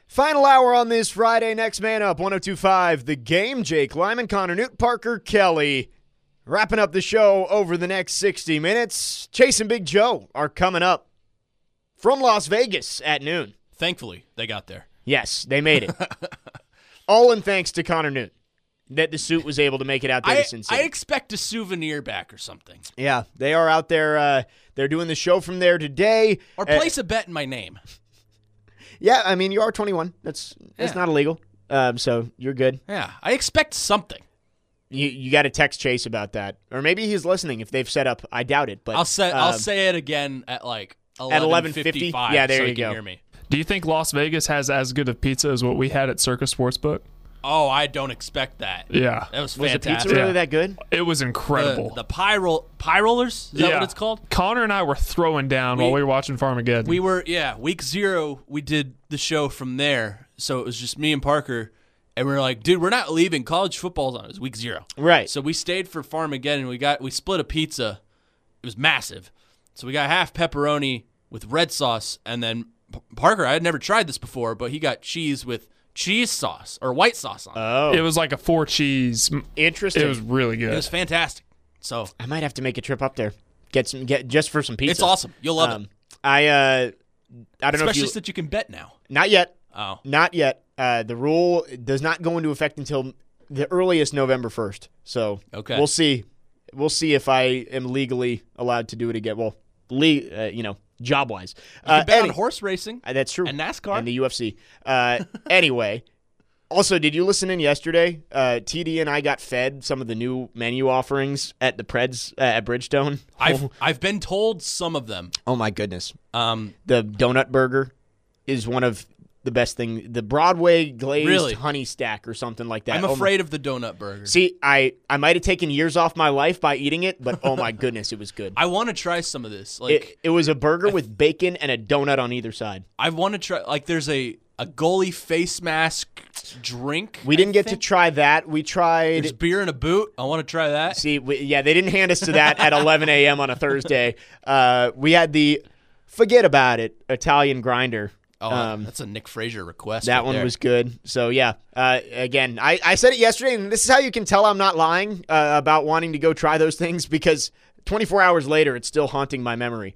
Final hour on this Friday. Next man up, 102.5 The Game. Jake Lyman, Connor Newt, Parker Kelly. Wrapping up the show over the next 60 minutes. Chase and Big Joe are coming up from Las Vegas at noon. Thankfully, they got there. Yes, they made it. All in thanks to Connor Newt that the suit was able to make it out there to Sin City. I expect a souvenir back or something. Yeah, they are out there. They're doing the show from there today. Or place a bet in my name. Yeah, I mean, you are 21. That's not illegal, so you're good. Yeah, I expect something. You got to text Chase about that. Or maybe he's listening if they've set up. I doubt it. But I'll say it again at like 11:50. Yeah, there so you he can go. Hear me. Do you think Las Vegas has as good of pizza as what we had at Circus Sportsbook? Oh, I don't expect that. Yeah. That was Was the fantastic. pizza really that good? It was incredible. The pie rollers? Is that what it's called? Connor and I were throwing down while we were watching Farmageddon. We were, week 0, we did the show from there. So it was just me and Parker. And we were like, dude, we're not leaving. College football's on. It was week 0. Right. So we stayed for Farmageddon. We split a pizza. It was massive. So we got half pepperoni with red sauce. And then Parker, I had never tried this before, but he got cheese with cheese sauce or white sauce on it. Oh. It was like a 4 cheese. Interesting. It was really good. It was fantastic. So I might have to make a trip up there. Get just for some pizza. it's awesome. You'll love it. I don't know Especially if you... since you can bet now. Not yet. Oh. Not yet. The rule does not go into effect until the earliest November 1st. So Okay. We'll see. We'll see if I am legally allowed to do it again. Well, job-wise. You can bet on horse racing. That's true. And NASCAR. And the UFC. Anyway, also, did you listen in yesterday? TD and I got fed some of the new menu offerings at the Preds at Bridgestone. I've been told some of them. Oh, my goodness. The donut burger is one of the best thing. The Broadway glazed honey stack or something like that. I'm afraid of the donut burger. See, I might have taken years off my life by eating it, but oh my goodness, it was good. I want to try some of this. It was a burger with bacon and a donut on either side. I want to try. There's a goalie face mask drink. We didn't get to try that. We tried. There's beer in a boot. I want to try that. See, they didn't hand us to that at 11 a.m. on a Thursday. We had the forget about it Italian grinder. Oh, that's a Nick Frazier request. That right one there. was good. So, yeah. Again, I said it yesterday, and this is how you can tell I'm not lying about wanting to go try those things, because 24 hours later, it's still haunting my memory.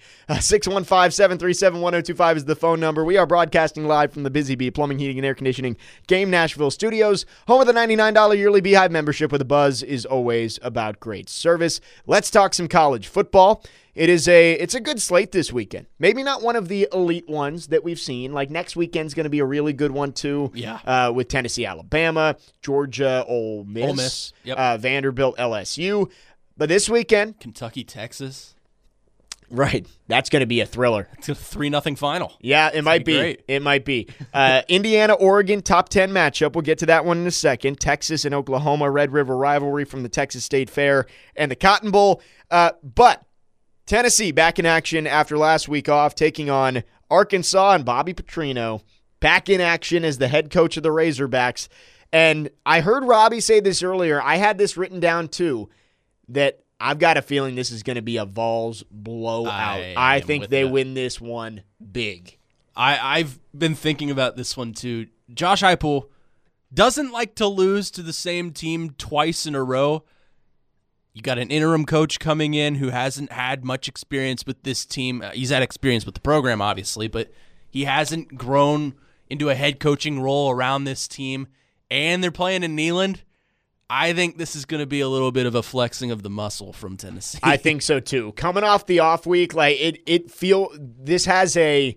615-737-1025 is the phone number. We are broadcasting live from the Busy Bee Plumbing, Heating, and Air Conditioning Game Nashville Studios. Home of the $99 yearly Beehive membership, where the buzz is always about great service. Let's talk some college football. It's a good slate this weekend. Maybe not one of the elite ones that we've seen. Like next weekend's going to be a really good one too. Yeah. With Tennessee, Alabama, Georgia, Ole Miss, Yep. Vanderbilt, LSU. But this weekend, Kentucky, Texas. right, that's going to be a thriller. It's a 3-0 final. Yeah, it might be. Great. It might be. Indiana, Oregon, top 10 matchup. We'll get to that one in a second. Texas and Oklahoma, Red River rivalry from the Texas State Fair and the Cotton Bowl. But Tennessee back in action after last week off, taking on Arkansas, and Bobby Petrino back in action as the head coach of the Razorbacks. And I heard Robbie say this earlier. I had this written down too, that I've got a feeling this is going to be a Vols blowout. I think they win this one big. I've been thinking about this one too. Josh Heupel doesn't like to lose to the same team twice in a row. You got an interim coach coming in who hasn't had much experience with this team. He's had experience with the program, obviously, but he hasn't grown into a head coaching role around this team. And they're playing in Neyland. I think this is going to be a little bit of a flexing of the muscle from Tennessee. I think so too. Coming off the off week, like this has a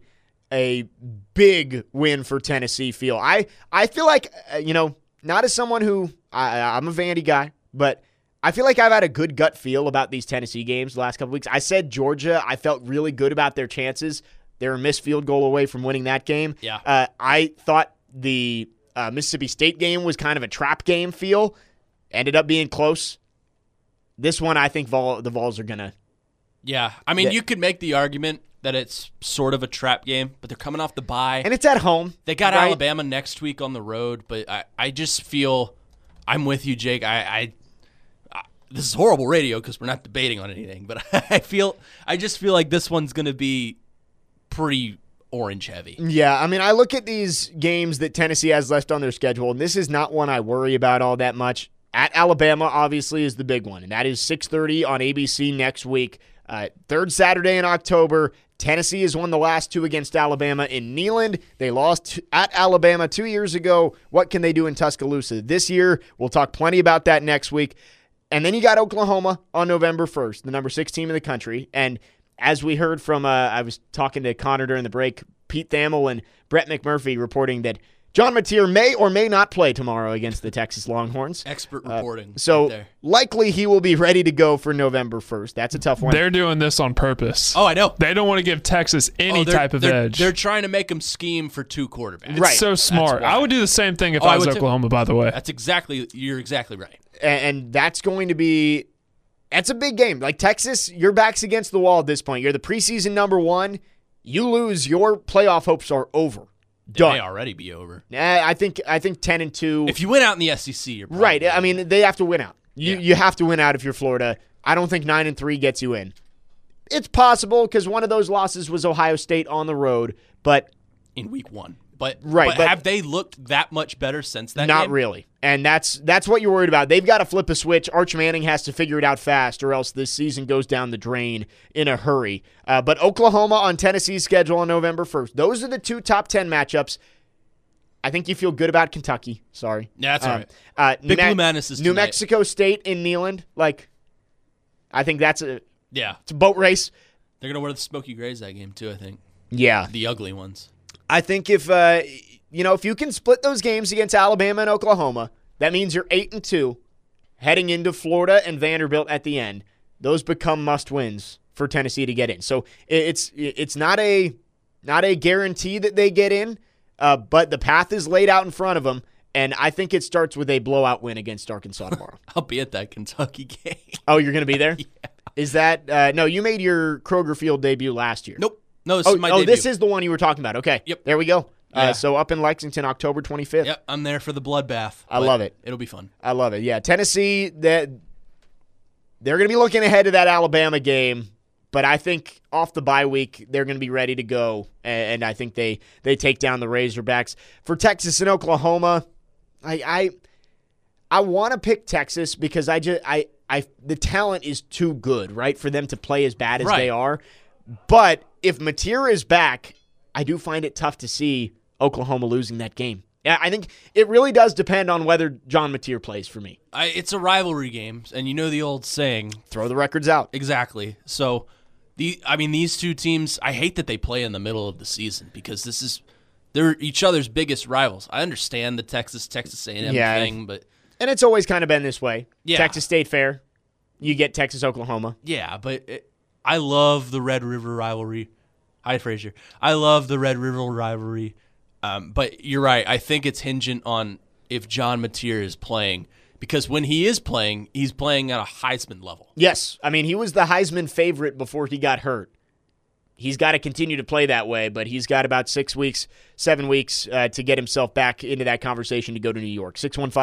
big win for Tennessee feel. I feel like not as someone who I'm a Vandy guy, but I feel like I've had a good gut feel about these Tennessee games the last couple weeks. I said Georgia, I felt really good about their chances. They were a missed field goal away from winning that game. Yeah. I thought the Mississippi State game was kind of a trap game feel. Ended up being close. This one, I think the Vols are going to. Yeah. I mean, you could make the argument that it's sort of a trap game, but they're coming off the bye. And it's at home. They got right? Alabama next week on the road, but I just feel I'm with you, Jake. This is horrible radio because we're not debating on anything, but I just feel like this one's going to be pretty orange heavy. Yeah, I mean, I look at these games that Tennessee has left on their schedule, and this is not one I worry about all that much. At Alabama, obviously, is the big one, and that is 6:30 on ABC next week. Third Saturday in October. Tennessee has won the last two against Alabama in Neyland. They lost at Alabama 2 years ago. What can they do in Tuscaloosa this year? We'll talk plenty about that next week. And then you got Oklahoma on November 1st, the number 6 team in the country. And as we heard from, I was talking to Connor during the break, Pete Thamel and Brett McMurphy reporting that John Mateer may or may not play tomorrow against the Texas Longhorns. Expert reporting. So right there. likely he will be ready to go for November 1st. That's a tough one. They're doing this on purpose. Oh, I know. They don't want to give Texas any type of edge. They're trying to make them scheme for 2 quarterbacks. It's Right. so smart. That's why. I would do the same thing if I was would too. Oklahoma, by the way. You're exactly right. And that's going to be – that's a big game. Like Texas, your back's against the wall at this point. You're the preseason number 1. You lose, your playoff hopes are over. They Done. may already be over. I think 10-2. If you win out in the SEC, you're probably Right. I mean, they have to win out. Yeah. You have to win out if you're Florida. I don't think 9-3 gets you in. It's possible because one of those losses was Ohio State on the road, but in week 1. But Right, but have they looked that much better since that not game? really. And that's what you're worried about. They've got to flip a switch. Arch Manning has to figure it out fast, or else this season goes down the drain in a hurry. But Oklahoma on Tennessee's schedule on November 1st. Those are the 2 top 10 matchups. I think you feel good about Kentucky. Sorry. Yeah, that's all right. Big Blue Madness is New tonight. Mexico State in Neyland. I think it's a boat race. They're going to wear the Smoky Grays that game, too, I think. Yeah. The ugly ones. I think if you can split those games against Alabama and Oklahoma, that means you're 8-2 heading into Florida and Vanderbilt at the end. Those become must-wins for Tennessee to get in. So it's not a guarantee that they get in, but the path is laid out in front of them, and I think it starts with a blowout win against Arkansas tomorrow. I'll be at that Kentucky game. Oh, you're going to be there? Yeah. Is that no, you made your Kroger Field debut last year. Nope. No, this is my debut. This is the one you were talking about. Okay. Yep. There we go. Yeah. So up in Lexington, October 25th. Yep, I'm there for the bloodbath. I love it. It'll be fun. I love it. Yeah, Tennessee, they're going to be looking ahead to that Alabama game, but I think off the bye week, they're going to be ready to go, and I think they take down the Razorbacks. For Texas and Oklahoma, I want to pick Texas because the talent is too good, right, for them to play as bad as they are. But if Mateer is back, I do find it tough to see Oklahoma losing that game. Yeah, I think it really does depend on whether John Mateer plays for me. It's a rivalry game, and you know the old saying. Throw the records out. Exactly. So, these 2 teams, I hate that they play in the middle of the season because they're each other's biggest rivals. I understand the Texas A&M thing, but and it's always kind of been this way. Yeah. Texas State Fair, you get Texas Oklahoma. yeah, but I love the Red River rivalry. Hi, Frazier. I love the Red River rivalry. But you're right. I think it's hingent on if John Mateer is playing. Because when he is playing, he's playing at a Heisman level. Yes, I mean he was the Heisman favorite before he got hurt. He's got to continue to play that way, but he's got about 7 weeks to get himself back into that conversation to go to New York.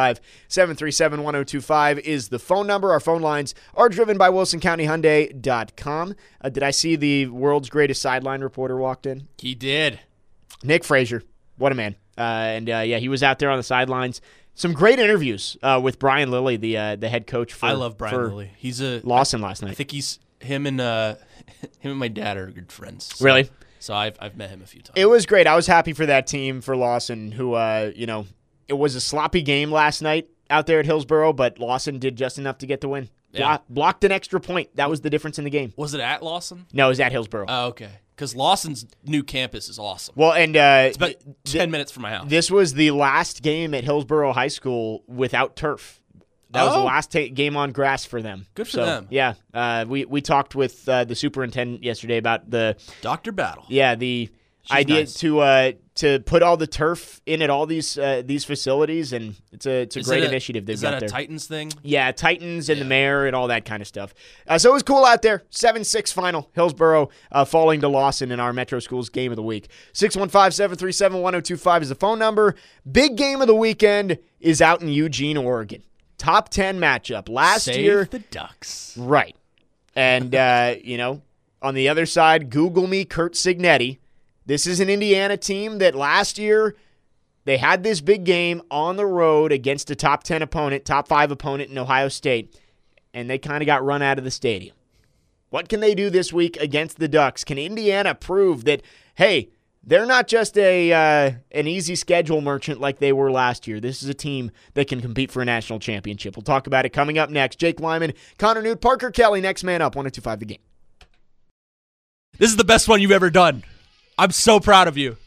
615-737-1025 is the phone number. Our phone lines are driven by WilsonCountyHyundai.com. Did I see the world's greatest sideline reporter walked in? He did. Nick Frazier. What a man. He was out there on the sidelines. Some great interviews with Brian Lilly, the head coach for I love Brian Lilly. He's a Lawson last night. I think him and my dad are good friends. So, Really? So I've met him a few times. It was great. I was happy for that team, for Lawson, who it was a sloppy game last night out there at Hillsboro, but Lawson did just enough to get the win. Yeah. Blocked an extra point. That was the difference in the game. Was it at Lawson? No, it was at Hillsboro. Oh, okay. Because Lawson's new campus is awesome. Well, and it's about 10 minutes from my house. This was the last game at Hillsboro High School without turf. That was the last game on grass for them. Good for them. Yeah. We talked with the superintendent yesterday about the Dr. Battle. Yeah, the She's idea nice. to put all the turf in at all these facilities, and it's a great initiative they've got there. Is that a Titans thing? Yeah, Titans and the mayor and all that kind of stuff. So it was cool out there. 7-6 final. Hillsboro falling to Lawson in our Metro Schools game of the week. 615-737-1025 is the phone number. Big game of the weekend is out in Eugene, Oregon. Top 10 matchup. Last year. Save the Ducks. Right. And, on the other side, Google me Kurt Signetti. This is an Indiana team that last year they had this big game on the road against a top 10 opponent, top 5 opponent in Ohio State, and they kind of got run out of the stadium. What can they do this week against the Ducks? Can Indiana prove that, hey, they're not just an easy schedule merchant like they were last year. This is a team that can compete for a national championship. We'll talk about it coming up next. Jake Lyman, Connor Newt, Parker Kelly, next man up, 102.5 The Game. This is the best one you've ever done. I'm so proud of you.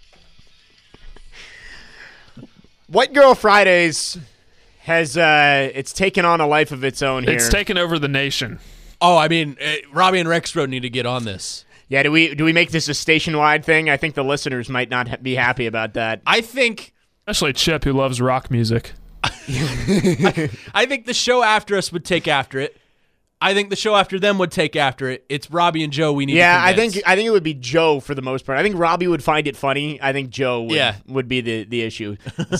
White Girl Fridays has it's taken on a life of its own here. It's taken over the nation. Oh, I mean, Robbie and Rexroad need to get on this. Yeah, do we make this a station-wide thing? I think the listeners might not be happy about that. I think, Especially Chip, who loves rock music. I think the show after us would take after it. I think the show after them would take after it. It's Robbie and Joe we need to convince. I think it would be Joe for the most part. I think Robbie would find it funny. I think Joe would be the issue.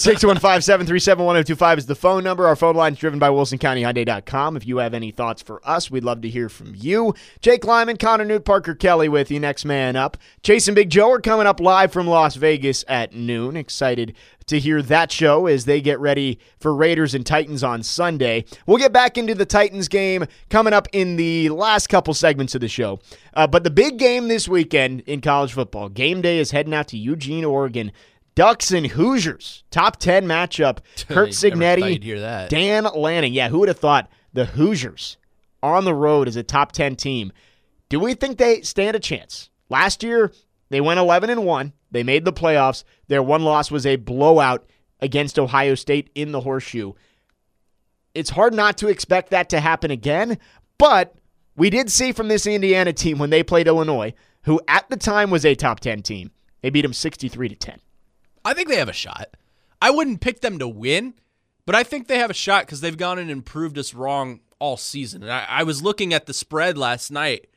615-737-1025 is the phone number. Our phone line is driven by WilsonCountyHyundai.com. If you have any thoughts for us, we'd love to hear from you. Jake Lyman, Connor Newt, Parker Kelly with you. Next man up. Chase and Big Joe are coming up live from Las Vegas at noon. Excited to hear that show as they get ready for Raiders and Titans on Sunday. We'll get back into the Titans game coming up in the last couple segments of the show. But the big game this weekend in college football, game day, is heading out to Eugene, Oregon. Ducks and Hoosiers, top 10 matchup. Kurt Cignetti, Dan Lanning. Yeah, who would have thought the Hoosiers on the road as a top 10 team? Do we think they stand a chance? Last year, they went 11-1. They made the playoffs. Their one loss was a blowout against Ohio State in the Horseshoe. It's hard not to expect that to happen again, but we did see from this Indiana team when they played Illinois, who at the time was a top 10 team, they beat them 63-10. I think they have a shot. I wouldn't pick them to win, but I think they have a shot because they've gone and proved us wrong all season. And I was looking at the spread last night,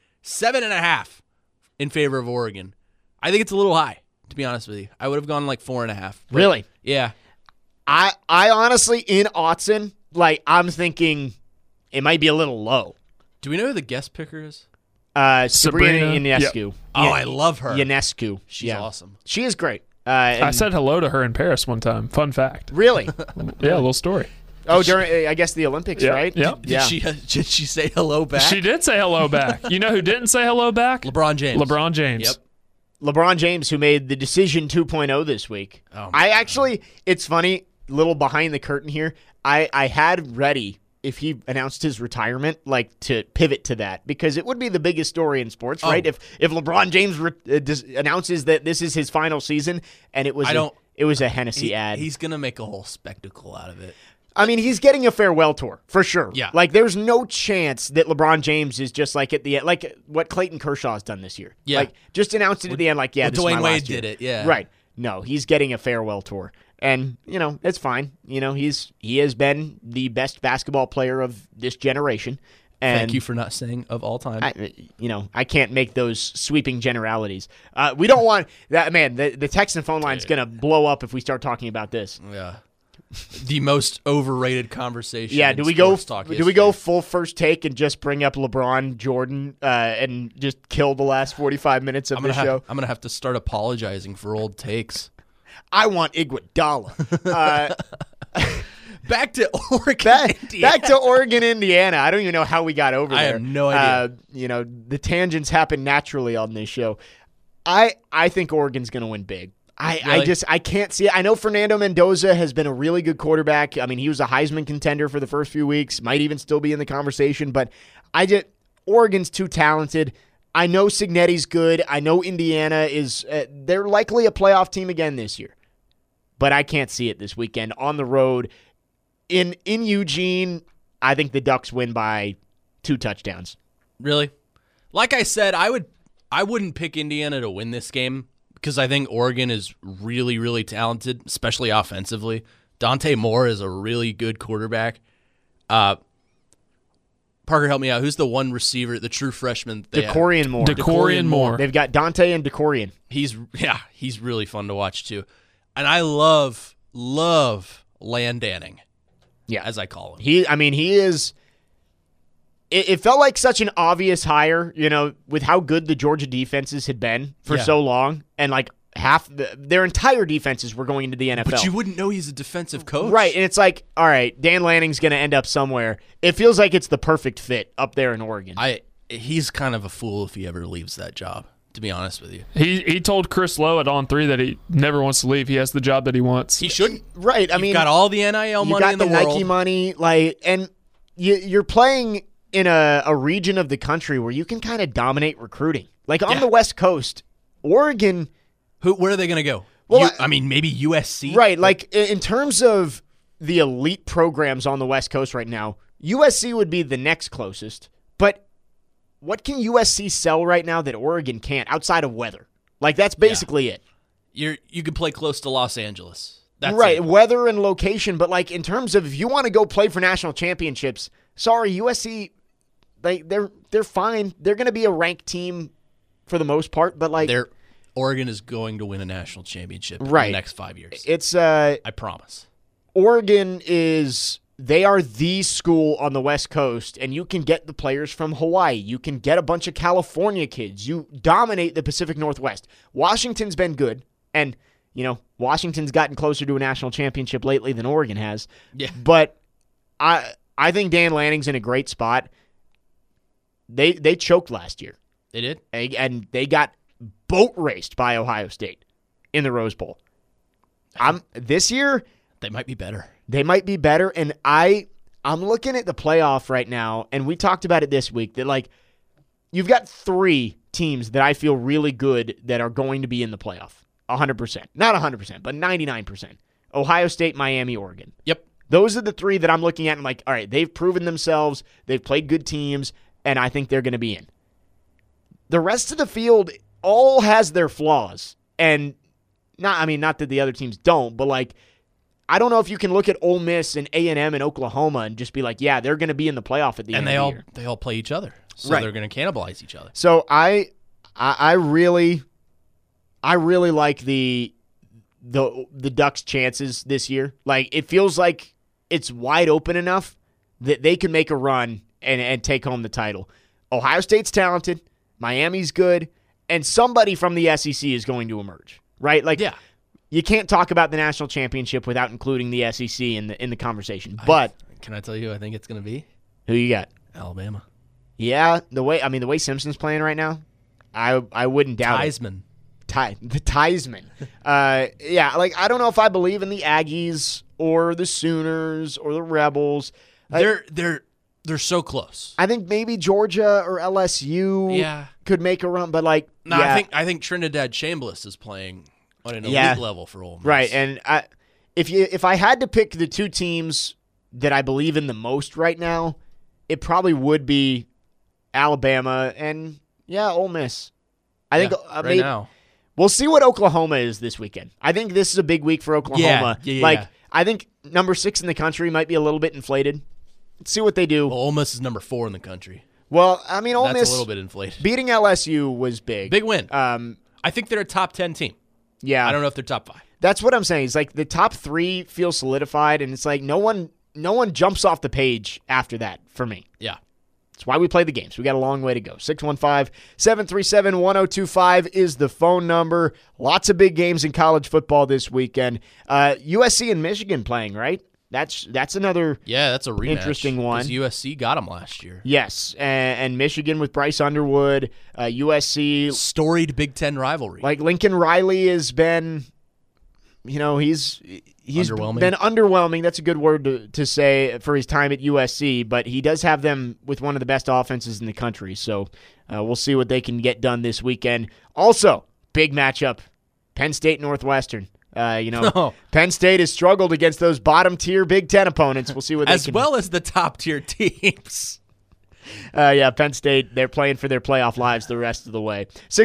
7.5 in favor of Oregon. I think it's a little high, to be honest with you. I would have gone like 4.5. Really? Yeah. I honestly, in Autzen, I'm thinking it might be a little low. Do we know who the guest picker is? Sabrina Ionescu. Yep. Oh, I love her. Ionescu. She's awesome. She is great. I said hello to her in Paris one time. Fun fact. Really? Yeah, a little story. Oh, during, I guess, the Olympics, right? Yeah. Did she say hello back? She did say hello back. You know who didn't say hello back? LeBron James. LeBron James. Yep. LeBron James, who made the decision 2.0 this week. Oh, it's funny, little behind the curtain here. I had ready, if he announced his retirement, to pivot to that, because it would be the biggest story in sports, right? If LeBron James announces that this is his final season, and it was a Hennessy ad. He's gonna make a whole spectacle out of it. I mean, he's getting a farewell tour, for sure. Yeah. There's no chance that LeBron James is just at the end, what Clayton Kershaw's done this year. Yeah. Just announced it at the end, this is my Dwayne last Wade year. did it, yeah. Right. No, he's getting a farewell tour. And, it's fine. He has been the best basketball player of this generation. And Thank you for not saying of all time. I can't make those sweeping generalities. We don't want that, man. The Texan phone line's going to blow up if we start talking about this. Yeah. The most overrated conversation. Yeah, do we go full first take and just bring up LeBron, Jordan, and just kill the last 45 minutes of the show? I'm gonna have to start apologizing for old takes. I want Iguodala. Back to Oregon, Indiana. Back to Oregon, Indiana. I don't even know how we got over there. I have no idea. The tangents happen naturally on this show. I think Oregon's going to win big. Really? I can't see it. I know Fernando Mendoza has been a really good quarterback. I mean, he was a Heisman contender for the first few weeks, might even still be in the conversation, but Oregon's too talented. I know Cignetti's good. I know Indiana is they're likely a playoff team again this year. But I can't see it this weekend on the road. In Eugene, I think the Ducks win by 2 touchdowns. Really? Like I said, I wouldn't pick Indiana to win this game because I think Oregon is really, really talented, especially offensively. Dante Moore is a really good quarterback. Parker, help me out. Who's the one receiver, the true freshman? DeCorian Moore. DeCorian Moore. They've got Dante and DeCorian. He's really fun to watch too. And I love Landanning. Yeah, as I call him. He is. It felt like such an obvious hire, with how good the Georgia defenses had been for so long, and their entire defenses were going into the NFL. But you wouldn't know he's a defensive coach. Right, and it's like, all right, Dan Lanning's going to end up somewhere. It feels like it's the perfect fit up there in Oregon. He's kind of a fool if he ever leaves that job, to be honest with you. He told Chris Lowe at On3 that he never wants to leave. He has the job that he wants. He shouldn't. Right, I mean, you've got all the NIL money in the world. Nike money, and you're playing in a region of the country where you can kind of dominate recruiting. Like on the West Coast, Oregon. Where are they going to go? Well, maybe USC. Right, like in terms of the elite programs on the West Coast right now, USC would be the next closest. But what can USC sell right now that Oregon can't outside of weather? Like that's basically it. You can play close to Los Angeles. That's right, it. weather and location. But like in terms of if you want to go play for national championships, sorry, USC, they're fine. They're going to be a ranked team for the most part. But like Oregon is going to win a national championship in the next 5 years. It's I promise. Oregon they are the school on the West Coast, and you can get the players from Hawaii. You can get a bunch of California kids. You dominate the Pacific Northwest. Washington's been good, and Washington's gotten closer to a national championship lately than Oregon has. Yeah. But I think Dan Lanning's in a great spot. They choked last year. They did? And they got boat raced by Ohio State in the Rose Bowl. This year they might be better. They might be better, and I'm looking at the playoff right now, and we talked about it this week that like you've got 3 teams that I feel really good that are going to be in the playoff. 100%. Not 100%, but 99%. Ohio State, Miami, Oregon. Yep. Those are the 3 that I'm looking at and like, all right, they've proven themselves, they've played good teams, and I think they're going to be in. The rest of the field all has their flaws. And not that the other teams don't, but like I don't know if you can look at Ole Miss and A&M and Oklahoma and just be like, yeah, they're going to be in the playoff at the end of the year. And they all play each other. So right. They're going to cannibalize each other. So I really like the Ducks' chances this year. Like it feels like it's wide open enough that they can make a run and take home the title. Ohio State's talented, Miami's good, and somebody from the SEC is going to emerge, right? Like, yeah. You can't talk about the national championship without including the SEC in the conversation. But can I tell you who I think it's going to be? Who you got? Alabama. Yeah, the way Simpson's playing right now, I wouldn't doubt Theismann. The Theismann. Yeah, like I don't know if I believe in the Aggies or the Sooners or the Rebels. They're so close. I think maybe Georgia or LSU could make a run, but like I think Trinidad Chambliss is playing on an elite level for Ole Miss. Right, and if I had to pick the 2 teams that I believe in the most right now, it probably would be Alabama and Ole Miss. I think right now. We'll see what Oklahoma is this weekend. I think this is a big week for Oklahoma. Yeah. I think number 6 in the country might be a little bit inflated. Let's see what they do. Well, Ole Miss is number 4 in the country. Well, I mean, Ole Miss that's a little bit inflated. Beating LSU was big. Big win. I think they're a top 10 team. Yeah. I don't know if they're top 5. That's what I'm saying. It's like the top 3 feel solidified, and it's like no one jumps off the page after that for me. Yeah. That's why we play the games. We got a long way to go. 615-737-1025 is the phone number. Lots of big games in college football this weekend. USC and Michigan playing, right? That's another that's a rematch. Interesting one. Because USC got them last year. Yes, and Michigan with Bryce Underwood. USC. Storied Big Ten rivalry. Like Lincoln Riley has been, he's underwhelming. Been underwhelming. That's a good word to say for his time at USC, but he does have them with one of the best offenses in the country. So we'll see what they can get done this weekend. Also, big matchup, Penn State Northwestern. Penn State has struggled against those bottom-tier Big Ten opponents. We'll see what they as can well as the top-tier teams. Penn State, they're playing for their playoff lives the rest of the way.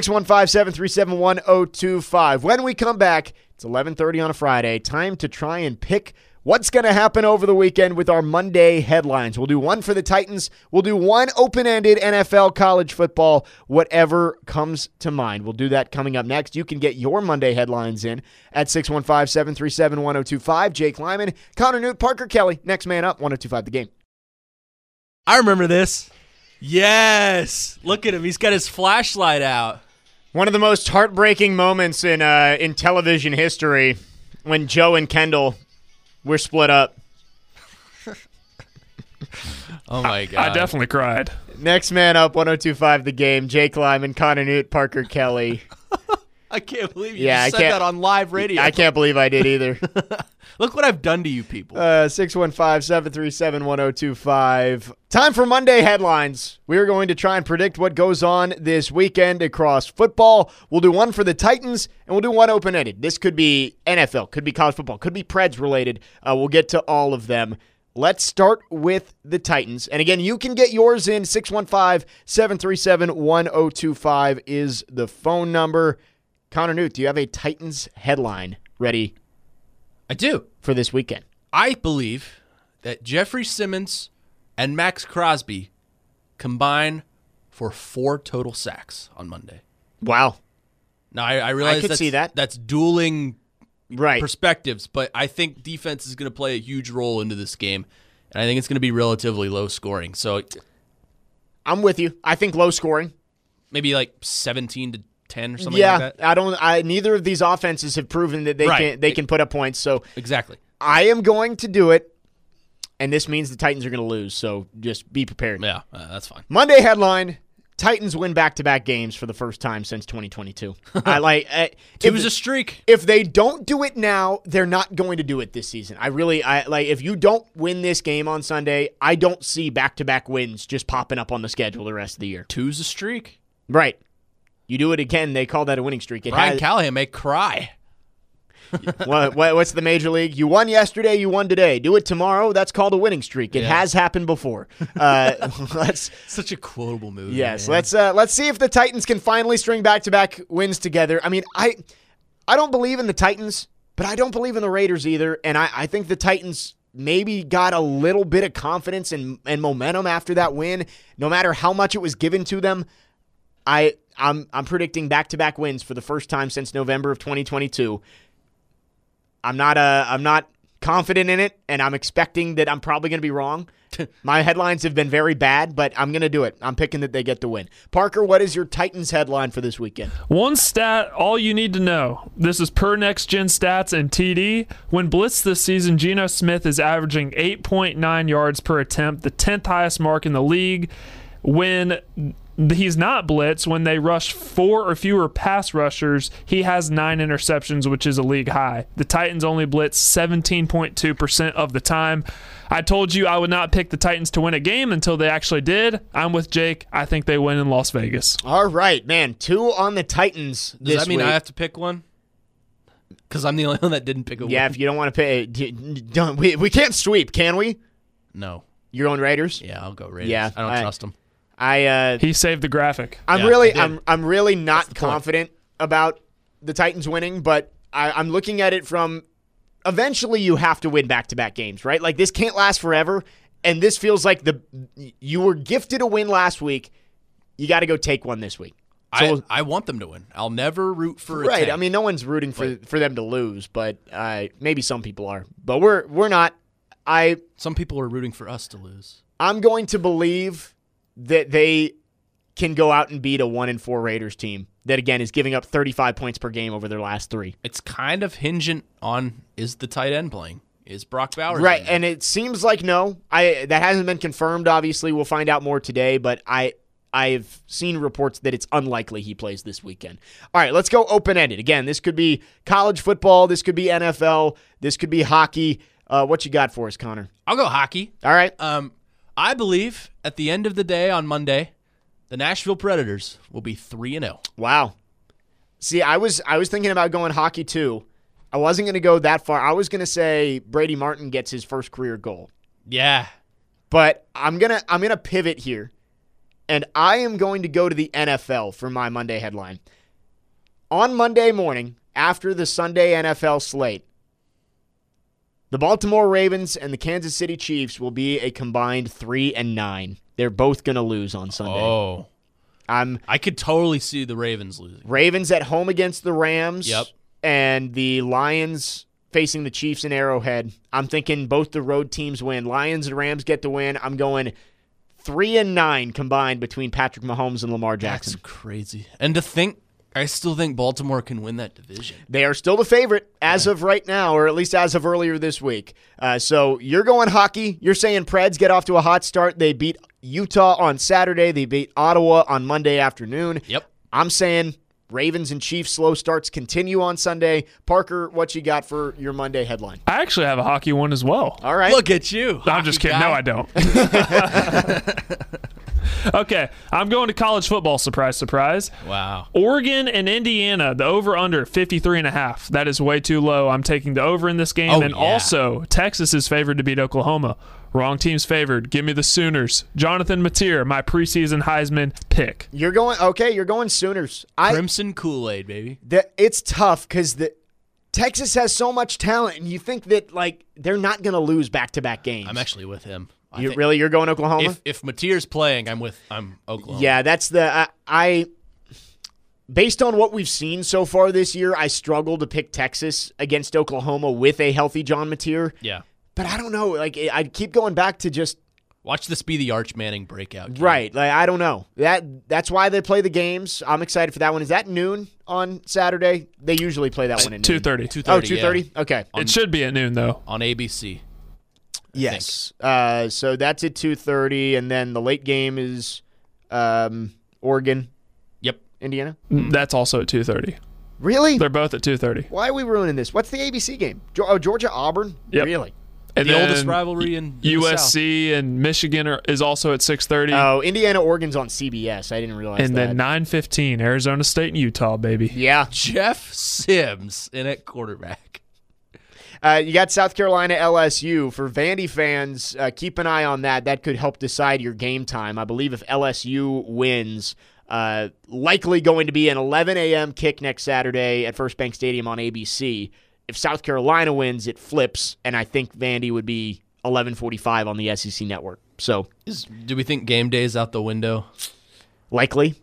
615-737-1025. When we come back, it's 11:30 on a Friday. Time to try and pick what's going to happen over the weekend with our Monday headlines. We'll do one for the Titans. We'll do one open-ended NFL college football, whatever comes to mind. We'll do that coming up next. You can get your Monday headlines in at 615-737-1025. Jake Lyman, Connor Newt, Parker Kelly. Next man up, 1025 The Game. I remember this. Yes. Look at him. He's got his flashlight out. One of the most heartbreaking moments in television history when Joe and Kendall were split up. Oh, my God. I definitely cried. Next man up, 102.5 The Game, Jake Lyman, Connor Newt, Parker Kelly. I can't believe you Yeah, just I said can't- that on live radio. I can't believe I did either. Look what I've done to you people. 615-737-1025. Time for Monday headlines. We're going to try and predict what goes on this weekend across football. We'll do one for the Titans, and we'll do one open-ended. This could be NFL, could be college football, could be Preds related. We'll get to all of them. Let's start with the Titans. And again, you can get yours in. 615-737-1025 is the phone number. Connor Newt, do you have a Titans headline ready I do. for this weekend? I believe that Jeffrey Simmons and Max Crosby combine for 4 total sacks on Monday. Wow. Now, I realize could see that. That's dueling Right. perspectives, but I think defense is going to play a huge role into this game, and I think it's going to be relatively low scoring. So I'm with you. I think low scoring. maybe like 17-10 or something like that. Neither of these offenses have proven that they can put up points. So Exactly. I am going to do it, and this means the Titans are going to lose. So just be prepared. Yeah, that's fine. Monday headline: Titans win back-to-back games for the first time since 2022. Two's a streak. If they don't do it now, they're not going to do it this season. If you don't win this game on Sunday, I don't see back-to-back wins just popping up on the schedule the rest of the year. Two's a streak. Right. You do it again, they call that a winning streak. Brian Callahan may cry. What's the major league? You won yesterday, you won today. Do it tomorrow, that's called a winning streak. It Yeah. has happened before. Let's Such a quotable movie. Yes, man. let's see if the Titans can finally string back-to-back wins together. I mean, I don't believe in the Titans, but I don't believe in the Raiders either, and I think the Titans maybe got a little bit of confidence and momentum after that win, no matter how much it was given to them. I'm predicting back-to-back wins for the first time since November of 2022. I'm not confident in it, and I'm expecting that I'm probably going to be wrong. My headlines have been very bad, but I'm going to do it. I'm picking that they get the win. Parker, what is your Titans headline for this weekend? One stat, all you need to know. This is per Next Gen Stats and TD. When blitzed this season, Geno Smith is averaging 8.9 yards per attempt, the 10th highest mark in the league. When he's not blitzed, when they rush 4 or fewer pass rushers, he has 9 interceptions, which is a league high. The Titans only blitz 17.2% of the time. I told you I would not pick the Titans to win a game until they actually did. I'm with Jake. I think they win in Las Vegas. All right, man. 2 on the Titans Does that mean week. I have to pick one? Because I'm the only one that didn't pick a Yeah, win. if you don't want to pay, we can't sweep, can we? No. Your own Raiders? Yeah, I'll go Raiders. Yeah, I don't trust them. He saved the graphic. I'm Yeah, really, I did. I'm really not the point. confident about the Titans winning, but I'm looking at it from eventually you have to win back-to-back games, right? Like this can't last forever, and this feels like you were gifted a win last week. You got to go take one this week. So, I want them to win. I'll never root for a right. tank. I mean, no one's rooting for them to lose, but maybe some people are. But we're not. Some people are rooting for us to lose. I'm going to believe that they can go out and beat a 1-4 Raiders team that, again, is giving up 35 points per game over their last 3. It's kind of hingent on, is the tight end playing? Is Brock Bowers Right, injured? and it seems like no. That hasn't been confirmed, obviously. We'll find out more today, but I've seen reports that it's unlikely he plays this weekend. All right, let's go open-ended. Again, this could be college football. This could be NFL. This could be hockey. What you got for us, Connor? I'll go hockey. All right. I believe at the end of the day on Monday, the Nashville Predators will be 3-0. Wow. See, I was thinking about going hockey too. I wasn't going to go that far. I was going to say Brady Martin gets his first career goal. Yeah. But I'm going to pivot here. And I am going to go to the NFL for my Monday headline. On Monday morning, after the Sunday NFL slate, the Baltimore Ravens and the Kansas City Chiefs will be a combined 3-9. They're both going to lose on Sunday. Oh. I'm I could totally see the Ravens losing. Ravens at home against the Rams. Yep. And the Lions facing the Chiefs in Arrowhead. I'm thinking both the road teams win. Lions and Rams get the win. I'm going 3-9 combined between Patrick Mahomes and Lamar Jackson. That's crazy. And to think I still think Baltimore can win that division. They are still the favorite as of right now, or at least as of earlier this week. So you're going hockey. You're saying Preds get off to a hot start. They beat Utah on Saturday. They beat Ottawa on Monday afternoon. Yep. I'm saying Ravens and Chiefs slow starts continue on Sunday. Parker, what you got for your Monday headline? I actually have a hockey one as well. All right. Look at you. I'm just kidding. guy. No, I don't. Okay, I'm going to college football. Surprise, surprise. Wow. Oregon and Indiana, the over-under 53.5. That is way too low. I'm taking the over in this game. Oh, and yeah. also, Texas is favored to beat Oklahoma. Wrong team's favored. Give me the Sooners. Jonathan Mateer, my preseason Heisman pick. You're going Sooners. Crimson Kool-Aid, baby. It's tough because Texas has so much talent, and you think that like they're not going to lose back-to-back games. I'm actually with him. You're going Oklahoma? If Mateer's playing, I'm Oklahoma. Yeah, that's based on what we've seen so far this year, I struggle to pick Texas against Oklahoma with a healthy John Mateer. Yeah. But I don't know. Like I keep going back to just Watch this be the Arch Manning breakout game. right. Like I don't know. That's why they play the games. I'm excited for that one. Is that noon on Saturday? They usually play that one at noon. 2:30. 2:30. Oh, 2:30? Yeah. Okay. It should be at noon, though. On ABC. Yes. So that's at 2:30, and then the late game is Oregon, Yep. Indiana. That's also at 2:30. Really? They're both at 2:30. Why are we ruining this? What's the ABC game? Georgia Auburn. Yep. Really? And The then oldest rivalry in the South. USC and Michigan is also at 6:30. Oh, Indiana, Oregon's on CBS. I didn't realize and that. then 9:15, Arizona State and Utah, baby. Yeah. Jeff Sims in at quarterback. You got South Carolina LSU. For Vandy fans, keep an eye on that. That could help decide your game time. I believe if LSU wins, likely going to be an 11 a.m. kick next Saturday at First Bank Stadium on ABC. If South Carolina wins, it flips, and I think Vandy would be 11:45 on the SEC network. So Do we think game day is out the window? likely.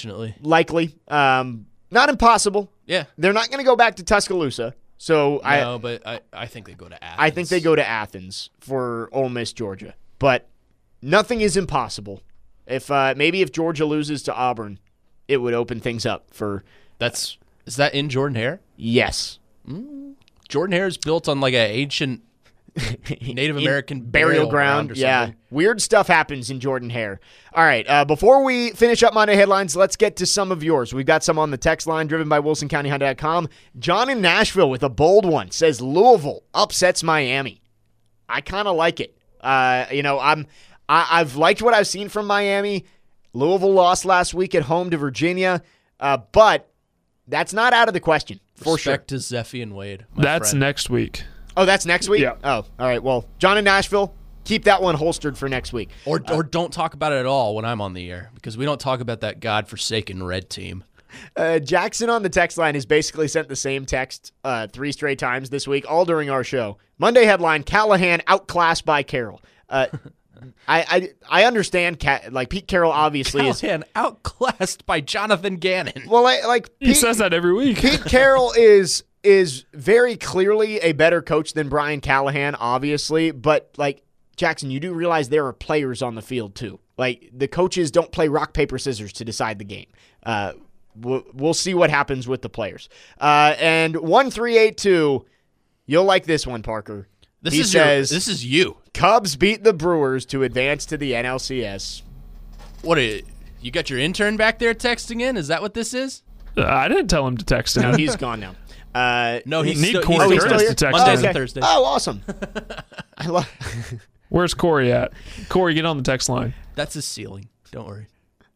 Not impossible. Yeah. They're not going to go back to Tuscaloosa. So No, but I think they go to Athens. I think they go to Athens for Ole Miss, Georgia. But nothing is impossible. If maybe if Georgia loses to Auburn, it would open things up for Is that in Jordan Hare? yes. Jordan Hare is built on like an ancient Native American burial ground. or Yeah. something. Weird stuff happens in Jordan Hare. All right. Before we finish up Monday headlines, let's get to some of yours. We've got some on the text line driven by WilsonCountyHonda.com. John in Nashville with a bold one says Louisville upsets Miami. I kind of like it. I've liked what I've seen from Miami. Louisville lost last week at home to Virginia, but that's not out of the question for sure. Respect to Zeffy and Wade. my That's friend. next week. Oh, that's next week? Yeah. Oh, all right. Well, John in Nashville, keep that one holstered for next week. Or don't talk about it at all when I'm on the air because we don't talk about that godforsaken red team. Jackson on the text line has basically sent the same text 3 straight times this week, all during our show. Monday headline, Callahan outclassed by Carroll. I understand, Pete Carroll obviously is. Callahan outclassed by Jonathan Gannon. Well, He says that every week. Pete Carroll is very clearly a better coach than Brian Callahan, obviously. But, Jackson, you do realize there are players on the field, too. The coaches don't play rock, paper, scissors to decide the game. We'll see what happens with the players. And 1382, you'll like this one, Parker. This He is says, this is you. Cubs beat the Brewers to advance to the NLCS. What you got your intern back there texting in? Is that what this is? I didn't tell him to text him. No, he's gone now. No, he's Need still, Corey he's Curtis still to text Mondays in. and Thursdays. Oh, awesome. I love. Where's Corey at? Corey, get on the text line. That's his ceiling. Don't worry.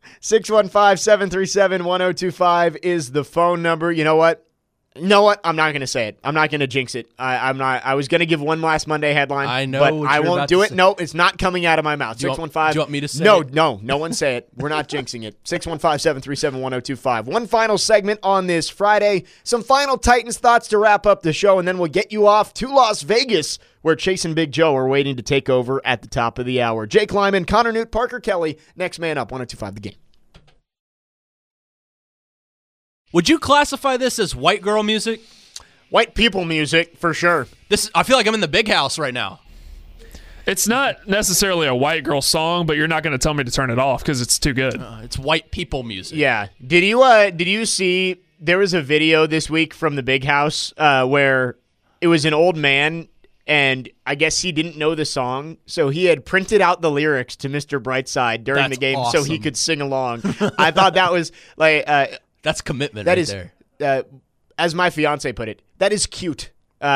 615-737-1025 is the phone number. You know what? I'm not going to say it. I'm not going to jinx it. I'm not. I was going to give one last Monday headline. I know but what I you're won't about do to it. say. No, it's not coming out of my mouth. Do you 615. do you want me to say no, it? No one say it. We're not jinxing it. 615-737-1025. One final segment on this Friday. Some final Titans thoughts to wrap up the show, and then we'll get you off to Las Vegas, where Chase and Big Joe are waiting to take over at the top of the hour. Jake Lyman, Connor Newt, Parker Kelly. Next man up. 1025 The Game. Would you classify this as white girl music? White people music, for sure. I feel like I'm in the big house right now. It's not necessarily a white girl song, but you're not going to tell me to turn it off because it's too good. It's white people music. Yeah. Did you see there was a video this week from the Big House where it was an old man, and I guess he didn't know the song, so he had printed out the lyrics to Mr. Brightside during That's the game awesome. so he could sing along. I thought that was like That's commitment that right is, there. as my fiance put it, that is cute.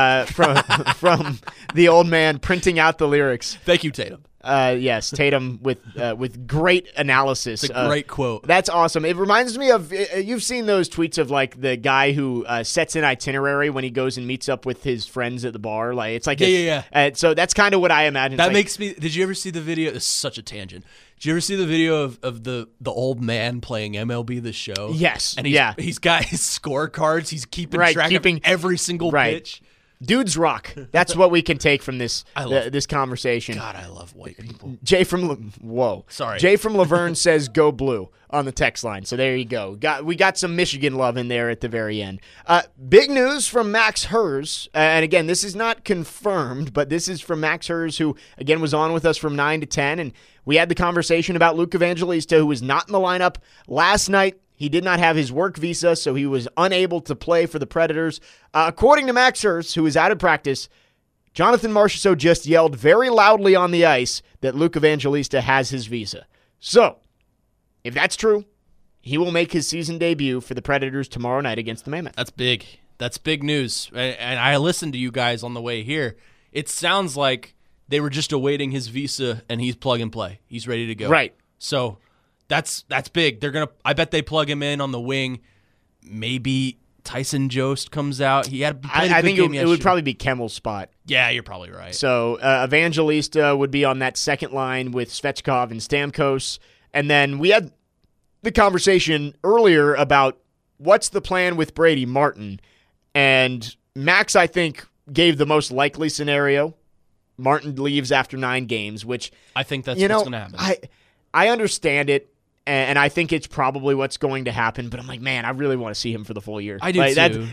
From the old man printing out the lyrics. Thank you, Tatum. Yes, Tatum with great analysis. It's a great quote. That's awesome. It reminds me of you've seen those tweets of like the guy who sets an itinerary when he goes and meets up with his friends at the bar. Like it's like Yeah. So that's kind of what I imagine. That It's makes me. Did you ever see the video? This is such a tangent. Did you ever see the video of the old man playing MLB The Show? Yes. And Yeah. he's got his scorecards. He's keeping Right, track of every single right. pitch. Dudes rock. That's what we can take from this love this conversation. God, I love white people. Jay from Sorry. Jay from Laverne says go blue on the text line. So there you go. We got some Michigan love in there at the very end. Big news from Max Hers, and again, this is not confirmed, but this is from Max Hers, who again was on with us from 9 to 10, and we had the conversation about Luke Evangelista, who was not in the lineup last night. He did not have his work visa, so he was unable to play for the Predators. According to Max Hurst, who is out of practice, Jonathan Marchessault just yelled very loudly on the ice that Luke Evangelista has his visa. So, if that's true, he will make his season debut for the Predators tomorrow night against the Mammoth. That's big. That's big news. And I listened to you guys on the way here. It sounds like they were just awaiting his visa, and he's plug and play. He's ready to go. Right. So that's big. I bet they plug him in on the wing. Maybe Tyson Jost comes out. I think it would probably be Kemmel's spot. Yeah, you're probably right. So Evangelista would be on that second line with Svechkov and Stamkos. And then we had the conversation earlier about what's the plan with Brady Martin. And Max, I think, gave the most likely scenario. Martin leaves after 9 games, which I think that's what's going to happen. I understand it. And I think it's probably what's going to happen, but I'm like, man, I really want to see him for the full year. I do too.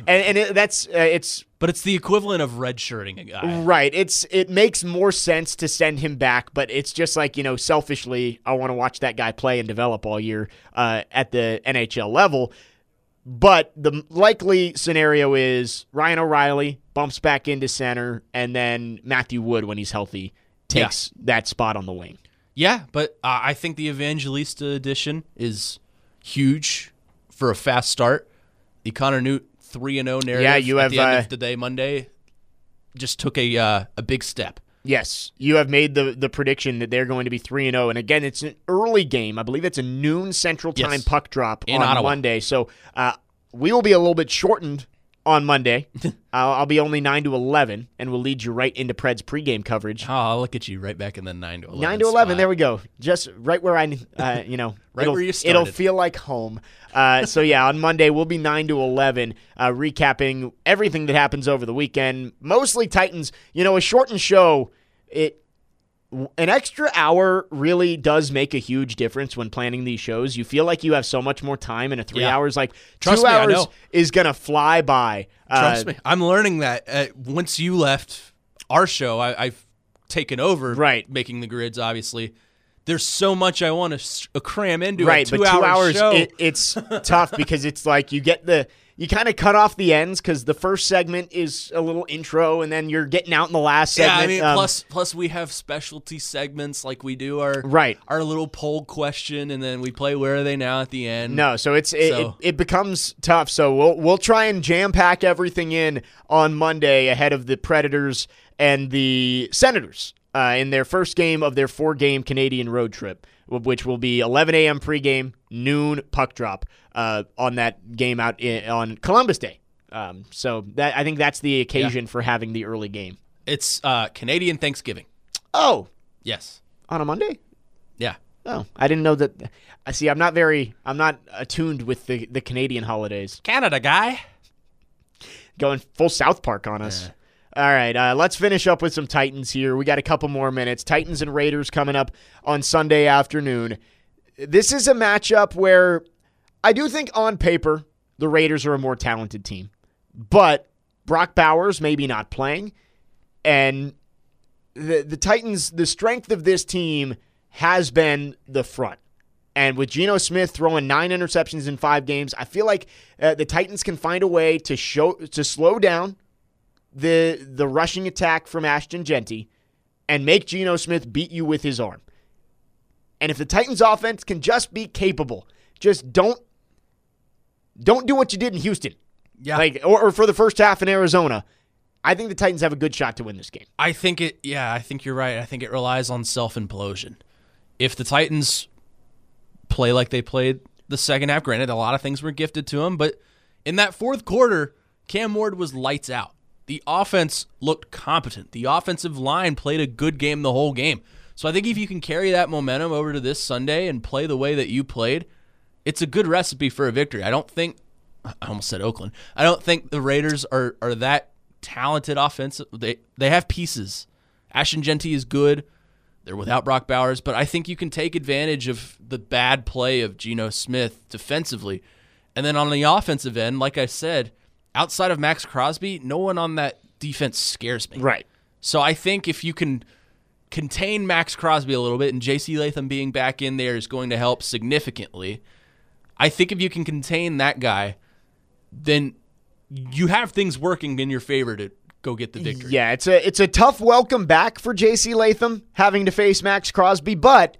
But it's the equivalent of redshirting a guy, right? It makes more sense to send him back, but it's just like, selfishly, I want to watch that guy play and develop all year at the NHL level. But the likely scenario is Ryan O'Reilly bumps back into center, and then Matthew Wood, when he's healthy, takes that spot on the wing. Yeah, but I think the Evangelista edition is huge for a fast start. The Connor Newt 3-0 narrative you have, at the end of the day Monday just took a big step. Yes, you have made the prediction that they're going to be 3-0. And again, it's an early game. I believe it's a noon Central Time puck drop in on Ottawa. Monday. So we will be a little bit shortened on Monday. I'll be only 9 to 11, and we'll lead you right into Preds pregame coverage. Oh, I'll look at you right back in the 9 to 11. 9 to 11, there we go. Just right where where you started. It'll feel like home. On Monday, we'll be 9 to 11, recapping everything that happens over the weekend. Mostly Titans. A shortened show, an extra hour really does make a huge difference when planning these shows. You feel like you have so much more time in a 3 hours. Like, Trust 2 me, I hours know. is going to fly by. Trust me. I'm learning that. Once you left our show, I've taken over making the grids, obviously. There's so much I want to cram into a 2 hour show. It's tough because it's like you kind of cut off the ends because the first segment is a little intro, and then you're getting out in the last segment. Yeah, I mean, plus we have specialty segments like we do our little poll question, and then we play Where Are They Now at the end. No, so it becomes tough. So we'll try and jam pack everything in on Monday ahead of the Predators and the Senators in their first game of their 4-game Canadian road trip, which will be 11 a.m. pregame, noon puck drop on that game out on Columbus Day. So I think that's the occasion for having the early game. It's Canadian Thanksgiving. Oh, yes, on a Monday. Yeah. Oh, I didn't know that. I see. I'm not attuned with the Canadian holidays. Canada guy. Going full South Park on us. Yeah. All right, let's finish up with some Titans here. We got a couple more minutes. Titans and Raiders coming up on Sunday afternoon. This is a matchup where I do think on paper the Raiders are a more talented team. But Brock Bowers maybe not playing. And the Titans, the strength of this team has been the front. And with Geno Smith throwing 9 interceptions in 5 games, I feel like the Titans can find a way to slow down the rushing attack from Ashton Jeanty and make Geno Smith beat you with his arm. And if the Titans offense can just be capable, just don't do what you did in Houston. Yeah. Or for the first half in Arizona. I think the Titans have a good shot to win this game. I think you're right. I think it relies on self-implosion. If the Titans play like they played the second half, granted, a lot of things were gifted to them, but in that fourth quarter, Cam Ward was lights out. The offense looked competent. The offensive line played a good game the whole game. So I think if you can carry that momentum over to this Sunday and play the way that you played, it's a good recipe for a victory. I almost said Oakland. I don't think the Raiders are that talented offensive. They have pieces. Ashton Jeanty is good. They're without Brock Bowers, but I think you can take advantage of the bad play of Geno Smith defensively. And then on the offensive end, like I said, outside of Max Crosby, no one on that defense scares me. Right. So I think if you can contain Max Crosby a little bit, and J.C. Latham being back in there is going to help significantly, I think if you can contain that guy, then you have things working in your favor to go get the victory. Yeah, it's a tough welcome back for J.C. Latham having to face Max Crosby, but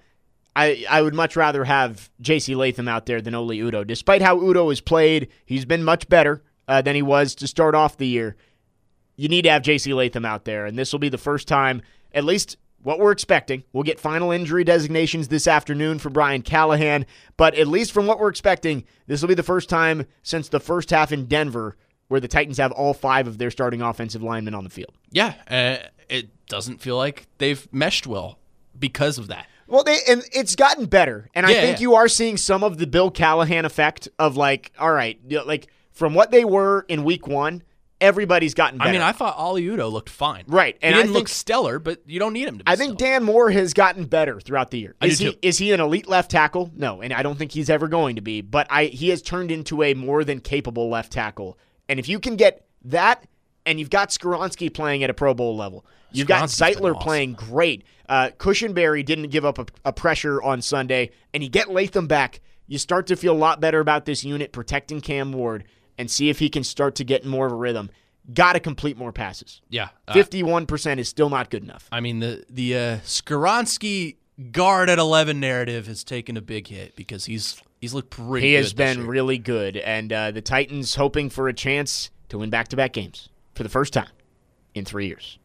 I would much rather have J.C. Latham out there than Oli Udoh. Despite how Udoh has played, he's been much better than he was to start off the year. You need to have J.C. Latham out there, and this will be the first time, at least what we're expecting. We'll get final injury designations this afternoon for Brian Callahan, but at least from what we're expecting, this will be the first time since the first half in Denver where the Titans have all 5 of their starting offensive linemen on the field. Yeah, it doesn't feel like they've meshed well because of that. Well, and it's gotten better, and I think you are seeing some of the Bill Callahan effect of all right, from what they were in week 1, everybody's gotten better. I mean, I thought Oli Udoh looked fine. Right. And he didn't look stellar, but you don't need him to be I think Dan Moore has gotten better throughout the year. Is he an elite left tackle? No, and I don't think he's ever going to be, but he has turned into a more than capable left tackle. And if you can get that, and you've got Skoronski playing at a Pro Bowl level, you've got Zeitler playing great. Cushenberry didn't give up a pressure on Sunday, and you get Latham back, you start to feel a lot better about this unit protecting Cam Ward and see if he can start to get more of a rhythm. Got to complete more passes. Yeah. 51% is still not good enough. I mean, the Skoronski guard at 11 narrative has taken a big hit because he's looked pretty good. He has been really good, and the Titans hoping for a chance to win back-to-back games for the first time in 3 years.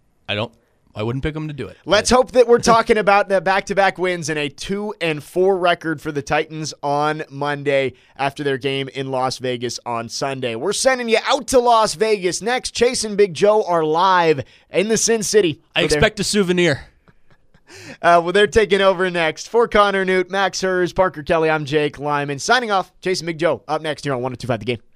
I wouldn't pick them to do it. Let's hope that we're talking about the back-to-back wins and a 2-4 record for the Titans on Monday after their game in Las Vegas on Sunday. We're sending you out to Las Vegas. Next, Chase and Big Joe are live in the Sin City. I expect a souvenir. Well, they're taking over next. For Connor Newt, Max Hers, Parker Kelly, I'm Jake Lyman. Signing off, Chase and Big Joe up next here on 102.5 The Game.